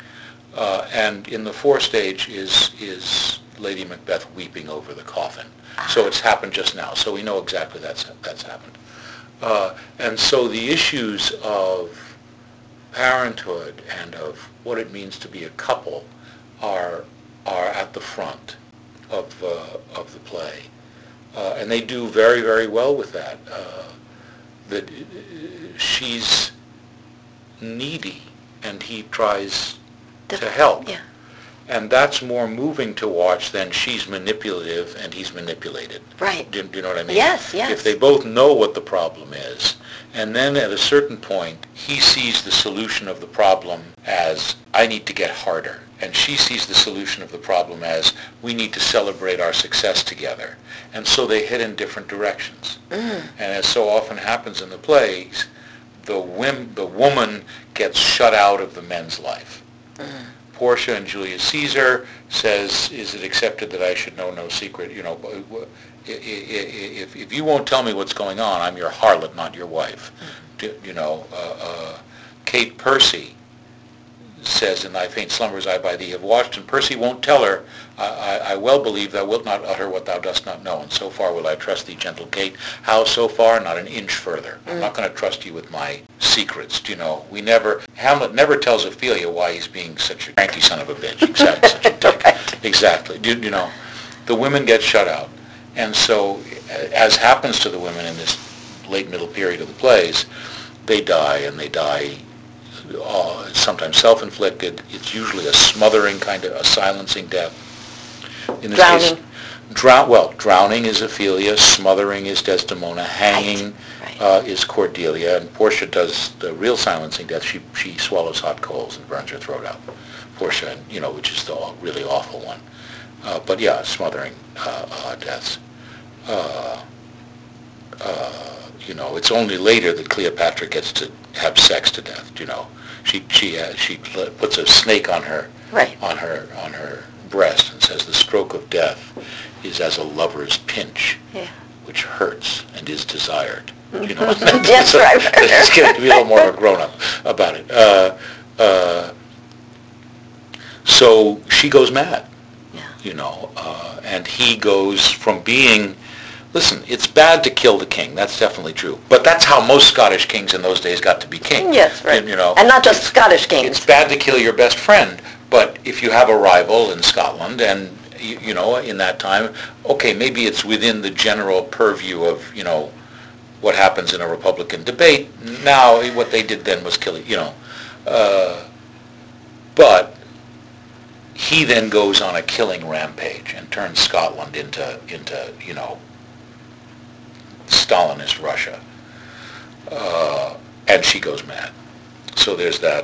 And in the forestage is Lady Macbeth weeping over the coffin. So it's happened just now. So we know exactly that's happened. And so the issues of parenthood and of what it means to be a couple are at the front of the play, and they do very, very well with that. That she's needy and he tries to help. Yeah. And that's more moving to watch than she's manipulative and he's manipulated. Right. Do you know what I mean? Yes, yes. If they both know what the problem is, and then at a certain point, he sees the solution of the problem as, I need to get harder. And she sees the solution of the problem as, we need to celebrate our success together. And so they head in different directions. And as so often happens in the plays, the woman gets shut out of the men's life. Portia and Julius Caesar says, is it accepted that I should know no secret? You know, if you won't tell me what's going on, I'm your harlot, not your wife. You know, Kate Percy says, in thy faint slumbers I by thee have watched, and Percy won't tell her, I well believe thou wilt not utter what thou dost not know, and so far will I trust thee, gentle Kate. How so far? Not an inch further. I'm not going to trust you with my secrets. You know, Hamlet never tells Ophelia why he's being such a cranky son of a bitch. Exactly, such a dick. Right. Exactly. You know, the women get shut out. And so, as happens to the women in this late middle period of the plays, they die, and they die sometimes self-inflicted. It's usually a smothering kind of, a silencing death. In this Drowning. case, drowning is Ophelia, smothering is Desdemona, hanging Right. Is Cordelia, and Portia does the real silencing death. She swallows hot coals and burns her throat out. Portia, you know, which is the really awful one. But yeah, smothering deaths. You know, it's only later that Cleopatra gets to have sex to death. You know, she puts a snake on her Right. on her breast and says the stroke of death is as a lover's pinch, Yeah. which hurts and is desired. You know, That's so right. It's going to be a little more of a grown-up about it. So she goes mad. Yeah. You know, and he goes from being, listen, it's bad to kill the king. That's definitely true. But that's how most Scottish kings in those days got to be king. Yes, right. You know, and not just Scottish kings. it's bad to kill your best friend, but if you have a rival in Scotland and, you know, in that time, okay, maybe it's within the general purview of, you know, what happens in a Republican debate. Now, what they did then was kill it, you know. But he then goes on a killing rampage and turns Scotland into you know, Stalinist Russia. And she goes mad. So there's that,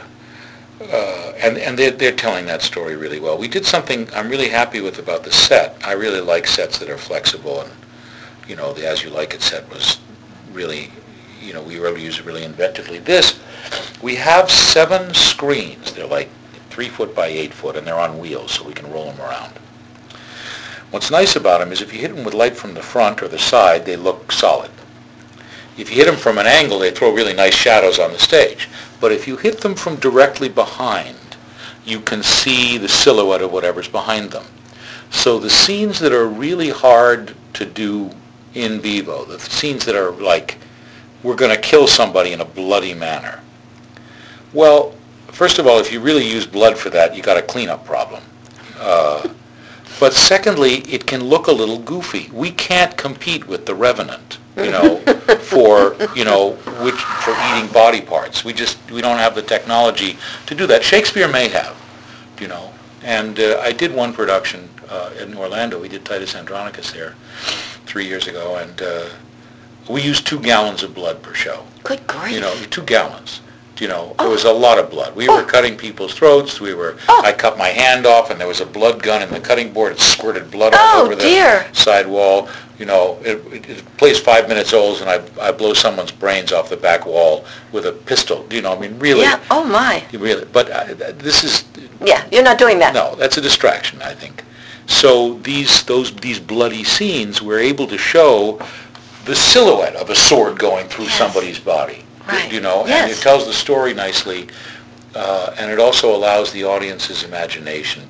and they're telling that story really well. We did something I'm really happy with about the set. I really like sets that are flexible, and, you know, the As You Like It set was really, you know, we were able to use it really inventively. We have 7 screens. They're like 3 foot by 8 foot, and they're on wheels, so we can roll them around. What's nice about them is if you hit them with light from the front or the side, they look solid. If you hit them from an angle, they throw really nice shadows on the stage. But if you hit them from directly behind, you can see the silhouette of whatever's behind them. So the scenes that are really hard to do in vivo, the scenes that are like, we're going to kill somebody in a bloody manner. Well, first of all, if you really use blood for that, you got a cleanup problem. But secondly, it can look a little goofy. We can't compete with the Revenant, you know, for eating body parts. We don't have the technology to do that. Shakespeare may have, you know. And I did one production in Orlando. We did Titus Andronicus there 3 years ago, and we used 2 gallons of blood per show. Good grief. You know, 2 gallons. You know, there was a lot of blood. We were cutting people's throats. I cut my hand off, and there was a blood gun in the cutting board. It squirted blood all over the side wall. You know, it plays 5 minutes old, and I blow someone's brains off the back wall with a pistol. You know, I mean, really. Yeah. Oh my. Really, but this is. Yeah, you're not doing that. No, that's a distraction, I think. So these bloody scenes, we're able to show the silhouette of a sword going through somebody's body. Right. You know, Yes. and it tells the story nicely, and it also allows the audience's imagination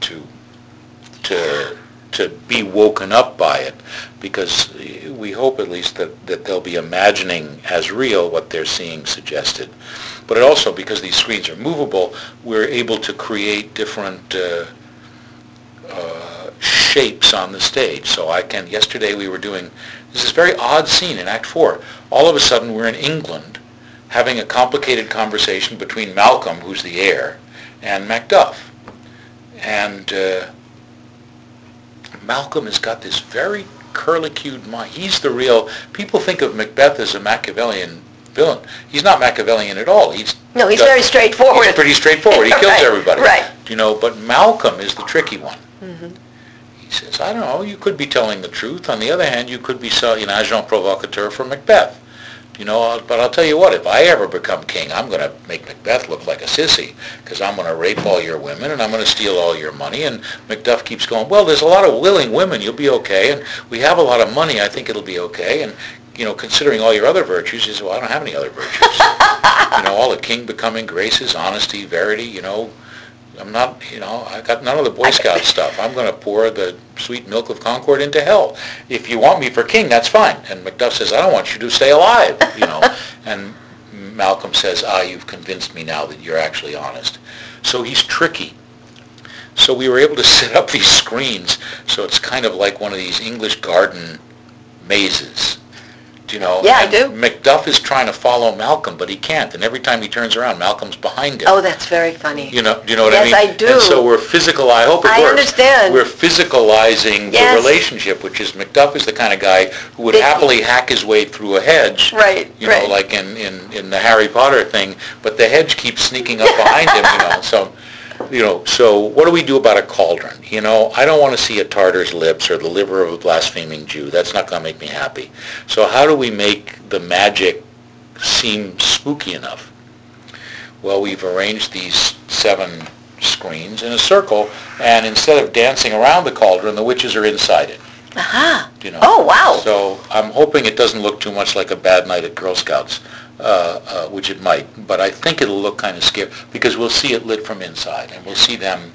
to be woken up by it, because we hope at least that they'll be imagining as real what they're seeing suggested. But it also, because these screens are movable, we're able to create different shapes on the stage. So yesterday we were doing this very odd scene in Act 4. All of a sudden we're in England, having a complicated conversation between Malcolm, who's the heir, and Macduff. And Malcolm has got this very curlicued mind. He's the real... People think of Macbeth as a Machiavellian villain. He's not Machiavellian at all. He's very straightforward. He's pretty straightforward. He kills Right, everybody. right. But Malcolm is the tricky one. Mm-hmm. He says, I don't know, you could be telling the truth. On the other hand, you could be agent provocateur for Macbeth. But I'll tell you what, if I ever become king, I'm going to make Macbeth look like a sissy, because I'm going to rape all your women and I'm going to steal all your money. And Macduff keeps going, well, there's a lot of willing women, you'll be okay, and we have a lot of money, I think it'll be okay. And, considering all your other virtues, he says, well, I don't have any other virtues. All a king becoming graces, honesty, verity, I'm not, I got none of the Boy Scout stuff. I'm going to pour the sweet milk of concord into hell. If you want me for king, that's fine. And Macduff says, I don't want you to stay alive, And Malcolm says, you've convinced me now that you're actually honest. So he's tricky. So we were able to set up these screens, so it's kind of like one of these English garden mazes. Yeah, I do. Macduff is trying to follow Malcolm, but he can't. And every time he turns around, Malcolm's behind him. Oh, that's very funny. Do you know what I mean? Yes, I do. And so we're I hope it works. I understand. We're physicalizing Yes. the relationship, which is Macduff is the kind of guy who would happily hack his way through a hedge. Right, right. Like in the Harry Potter thing, but the hedge keeps sneaking up behind him, So what do we do about a cauldron? I don't want to see a Tartar's lips or the liver of a blaspheming Jew. That's not going to make me happy. So how do we make the magic seem spooky enough? Well, we've arranged these 7 screens in a circle, and instead of dancing around the cauldron, the witches are inside it. Aha. Oh, wow. So I'm hoping it doesn't look too much like a bad night at Girl Scouts, which it might, but I think it'll look kind of scary because we'll see it lit from inside, and we'll see them.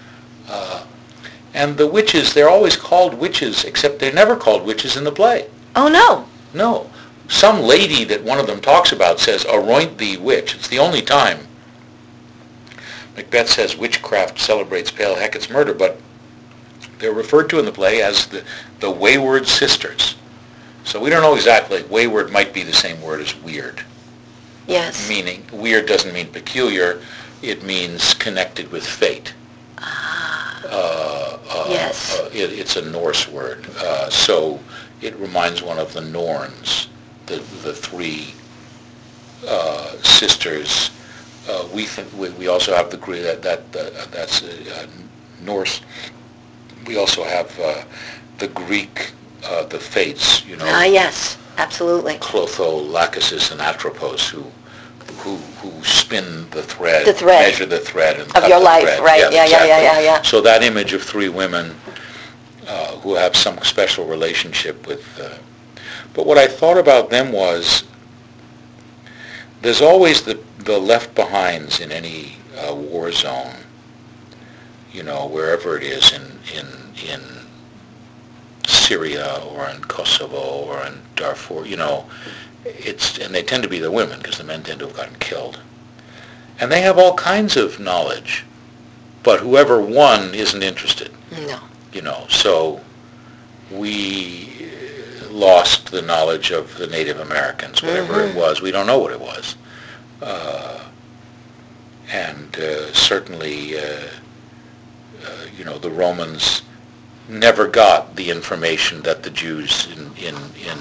And the witches, they're always called witches, except they're never called witches in the play. Oh, no. No. Some lady that one of them talks about says, "Aroint thee, witch." It's the only time Macbeth says witchcraft celebrates pale Hecate's murder, but they're referred to in the play as the wayward sisters. So we don't know exactly. Wayward might be the same word as weird. Yes. Meaning, weird doesn't mean peculiar. It means connected with fate. Yes. It's a Norse word. So it reminds one of the Norns, the 3 sisters. We also have that's Norse. We also have the Greek, the Fates, Yes, absolutely. Clotho, Lachesis, and Atropos, who spin the thread, thread. measure the thread, and Of cut your the life, thread. right? Yeah, exactly. yeah. So that image of 3 women who have some special relationship with... but what I thought about them was, there's always the left behinds in any war zone, wherever it is in Syria or in Kosovo or in Darfur, and they tend to be the women because the men tend to have gotten killed. And they have all kinds of knowledge, but whoever won isn't interested. No. So we lost the knowledge of the Native Americans, whatever it was. We don't know what it was. And certainly, the Romans never got the information that the Jews in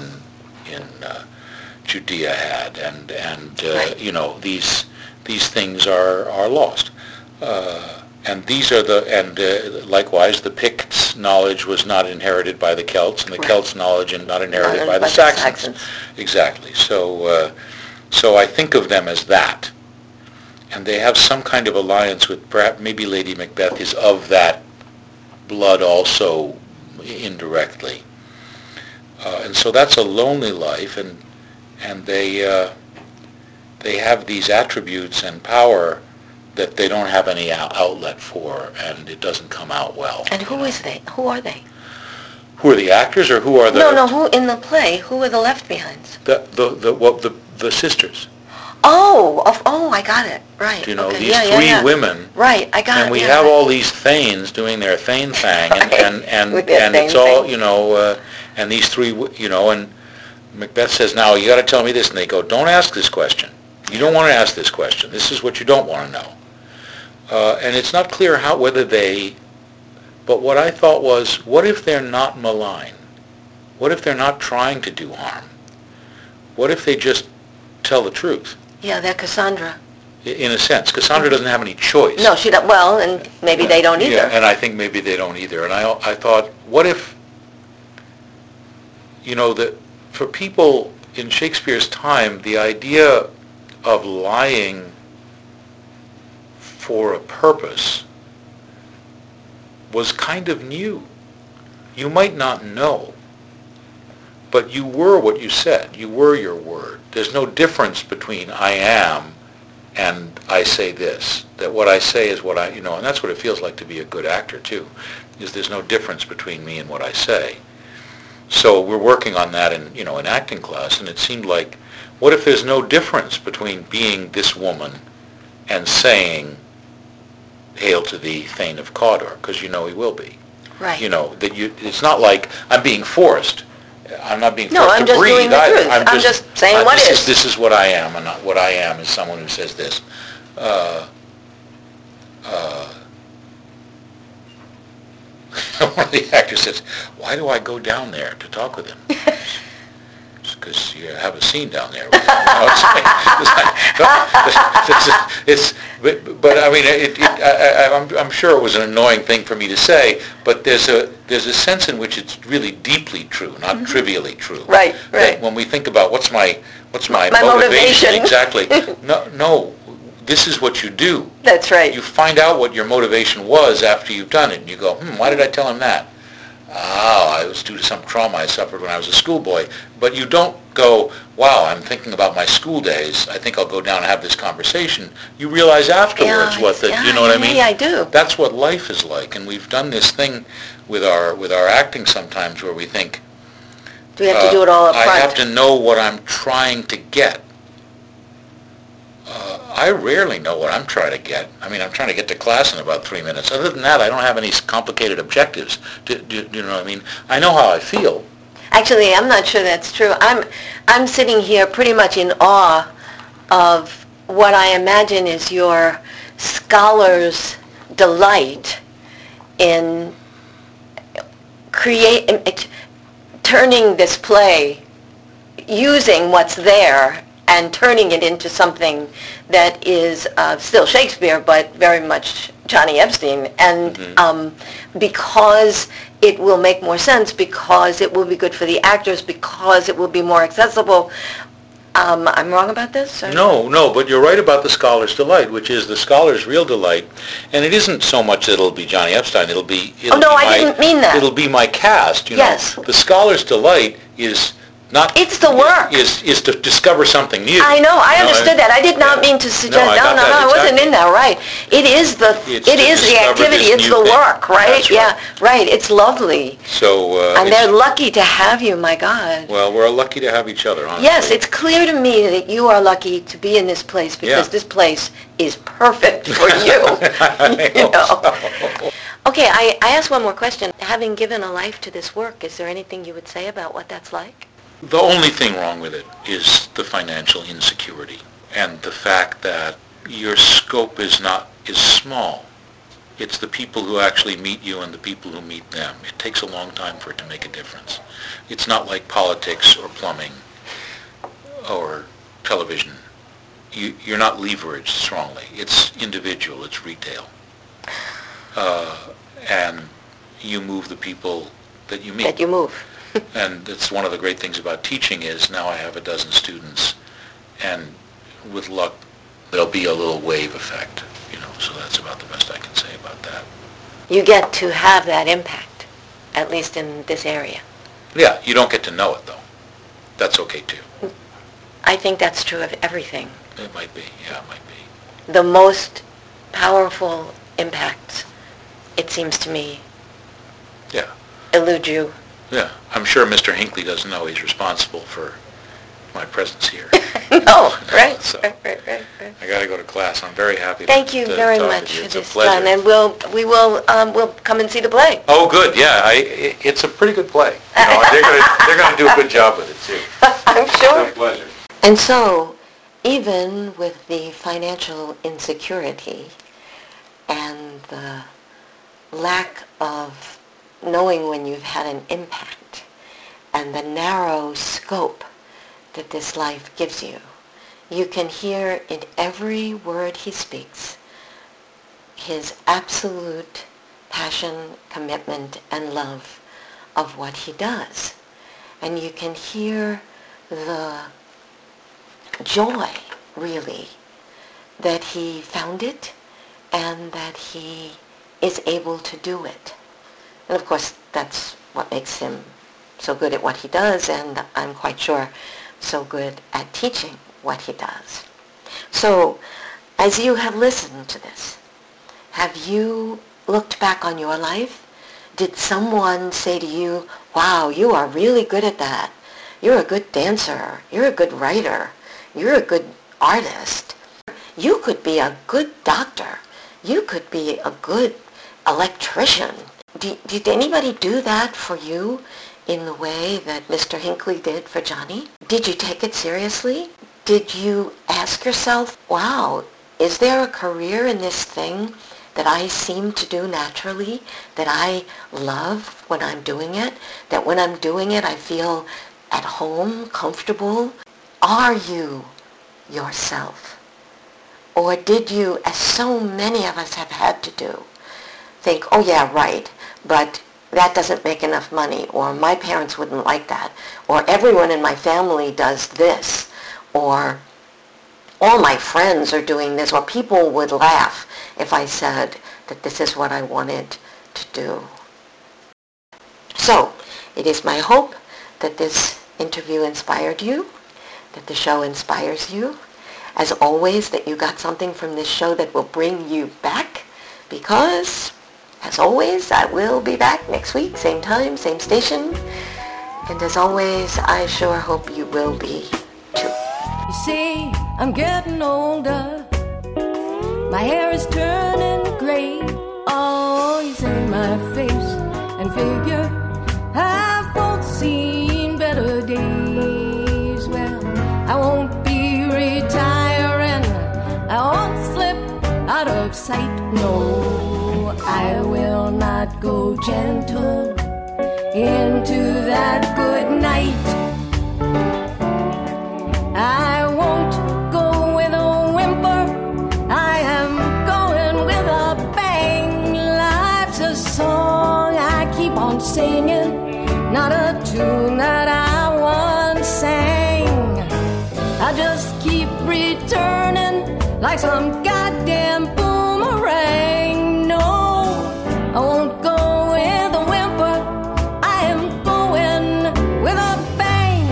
Judea had, and Right. These things are lost. And these are likewise the Picts' knowledge was not inherited by the Celts, and the Right. Celts' knowledge not inherited by the Saxons. Exactly. So I think of them as that, and they have some kind of alliance with perhaps maybe Lady Macbeth is of that blood also indirectly, and so that's a lonely life, and they have these attributes and power that they don't have any outlet for, and it doesn't come out well. And who is they? Who are they? Who are the actors, or who are the... No, who in the play? Who are the left behinds? The sisters. Oh, I got it. Right. Okay. These 3 women. Right, I got it. And we have all these thanes doing their thane thing, and With their it's thane all, and these 3, and Macbeth says, now, you got to tell me this, and they go, don't ask this question. You don't want to ask this question. This is what you don't want to know. And it's not clear but what I thought was, what if they're not malign? What if they're not trying to do harm? What if they just tell the truth? Yeah, they're Cassandra. In a sense. Cassandra doesn't have any choice. No, she don't. Well, and maybe they don't either. Yeah, and I think maybe they don't either. And I thought, what if, that for people in Shakespeare's time, the idea of lying for a purpose was kind of new. You might not know, but you were what you said. You were your word. There's no difference between I am and I say this. That what I say is what and that's what it feels like to be a good actor too, is there's no difference between me and what I say. So we're working on that in acting class, and it seemed like, what if there's no difference between being this woman and saying, "Hail to thee, Thane of Cawdor," because he will be. Right. It's not like I'm being forced. I'm not being forced no, I'm to just breathe. doing the truth. I'm just saying what is. This is what I am, and not what I am is someone who says this. One of the actors says, "Why do I go down there to talk with him?" Because you have a scene down there with him. But I mean, I'm sure it was an annoying thing for me to say, but there's a sense in which it's really deeply true, not trivially true. Right. That when we think about what's my motivation. Exactly. No. This is what you do. That's right. You find out what your motivation was after you've done it, and you go, why did I tell him that? Oh, it was due to some trauma I suffered when I was a schoolboy. But you don't go, wow, I'm thinking about my school days. I think I'll go down and have this conversation. You realize afterwards you know what I mean? Yeah, I do. That's what life is like, and we've done this thing with our acting sometimes where we think, do we have to do it all up front? I have to know what I'm trying to get. I rarely know what I'm trying to get. I mean, I'm trying to get to class in about 3 minutes. Other than that, I don't have any complicated objectives. Do you know what I mean? I know how I feel. Actually, I'm not sure that's true. I'm sitting here pretty much in awe of what I imagine is your scholar's delight in turning this play, using what's there and turning it into something that is still Shakespeare, but very much Johnny Epstein. And because it will make more sense, because it will be good for the actors, because it will be more accessible. I'm wrong about this? Or? No, but you're right about the scholar's delight, which is the scholar's real delight. And it isn't so much that it'll be Johnny Epstein. I didn't mean that. It'll be my cast. Yes. The scholar's delight is not... It's the work. Is to discover something new. I know. I understood that. I did not mean to suggest... No, I wasn't in there. Right. It is the activity. It's the work, right? That's yeah, right. It's lovely. So... and they're lucky to have you, my God. Well, we're lucky to have each other, honestly. Yes, it's clear to me that you are lucky to be in this place because this place is perfect for you. I hope so. Okay, I asked one more question. Having given a life to this work, is there anything you would say about what that's like? The only thing wrong with it is the financial insecurity and the fact that your scope is small. It's the people who actually meet you and the people who meet them. It takes a long time for it to make a difference. It's not like politics or plumbing or television. You're not leveraged strongly. It's individual. It's retail. And you move the people that you meet. That you move. And that's one of the great things about teaching is now I have a dozen students, and with luck, there'll be a little wave effect, so that's about the best I can say about that. You get to have that impact, at least in this area. Yeah, you don't get to know it, though. That's okay, too. I think that's true of everything. It might be, yeah, it might be. The most powerful impacts, it seems to me, elude you. Yeah, I'm sure Mr. Hinckley doesn't know he's responsible for my presence here. No, right, So, right. I got to go to class. I'm very happy. Thank you to very talk much with you. for It's this, a pleasure. John, and we'll come and see the play. Oh, good. Yeah, it's a pretty good play. They're going to do a good job with it too. I'm sure. It's a pleasure. And so, even with the financial insecurity and the lack of knowing when you've had an impact and the narrow scope that this life gives you, you can hear in every word he speaks his absolute passion, commitment, and love of what he does. And you can hear the joy, really, that he found it and that he is able to do it. And of course, that's what makes him so good at what he does, and I'm quite sure so good at teaching what he does. So, as you have listened to this, have you looked back on your life? Did someone say to you, wow, you are really good at that. You're a good dancer. You're a good writer. You're a good artist. You could be a good doctor. You could be a good electrician. Did anybody do that for you in the way that Mr. Hinckley did for Johnny? Did you take it seriously? Did you ask yourself, wow, is there a career in this thing that I seem to do naturally, that I love when I'm doing it, that when I'm doing it I feel at home, comfortable? Are you yourself? Or did you, as so many of us have had to do, think, oh yeah, right, but that doesn't make enough money, or my parents wouldn't like that, or everyone in my family does this, or all my friends are doing this, or people would laugh if I said that this is what I wanted to do. So, it is my hope that this interview inspired you, that the show inspires you. As always, that you got something from this show that will bring you back, because, as always, I will be back next week, same time, same station. And as always, I sure hope you will be too. You see, I'm getting older. My hair is turning gray. Oh, you see, my face and figure have both seen better days. Well, I won't be retiring. I won't slip out of sight. No, I will not go gentle into that good night. I won't go with a whimper. I am going with a bang. Life's a song I keep on singing, not a tune that I once sang. I just keep returning like some goddamn boomerang. No, I won't go with a whimper. I am going with a bang.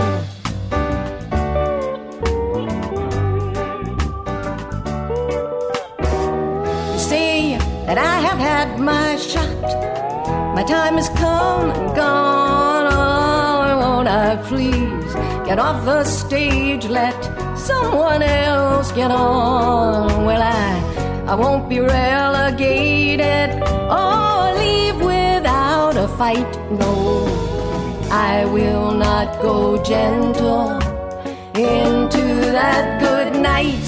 You see that I have had my shot. My time has come and gone. Oh, won't I please get off the stage, let someone else get on? Well, I won't be relegated or leave without a fight. No, I will not go gentle into that good night.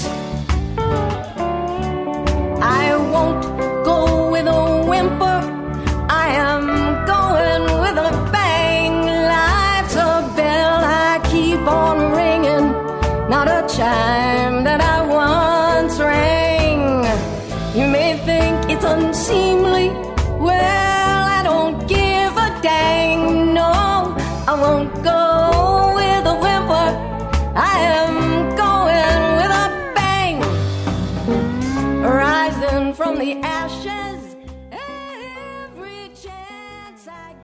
I won't go with a whimper. I am going with a bang. Life's a bell I keep on ringing, not a chime that I once rang. You may think it's unseemly. Well, I don't give a dang. No, I won't go with a whimper. I am going with a bang. Rising from the ashes,